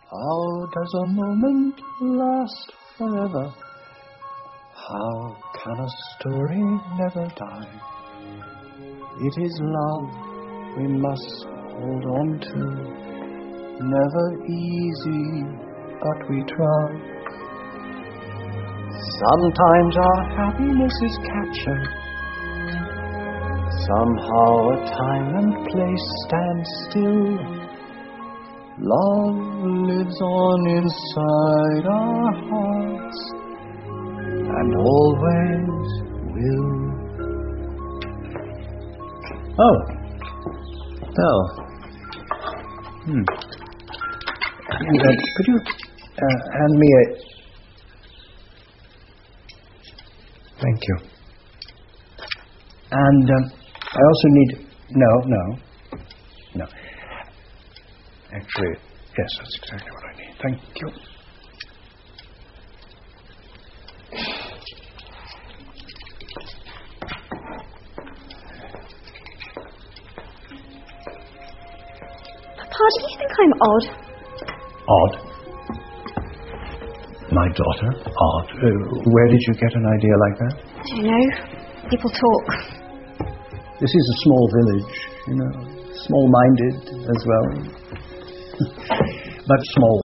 How does a moment last forever? How can a story never die? It is love we must hold on to. Never easy, but we try. Sometimes our happiness is captured. Somehow a time and place stand still. Love lives on inside our hearts, and always will. Oh. Could you hand me a... Thank you. And I also need... No. Actually, yes, that's exactly what I need. Thank you. Papa, do you think I'm odd? Odd? My daughter? Odd? Where did you get an idea like that? I don't know. People talk. This is a small village, small-minded as well. But small.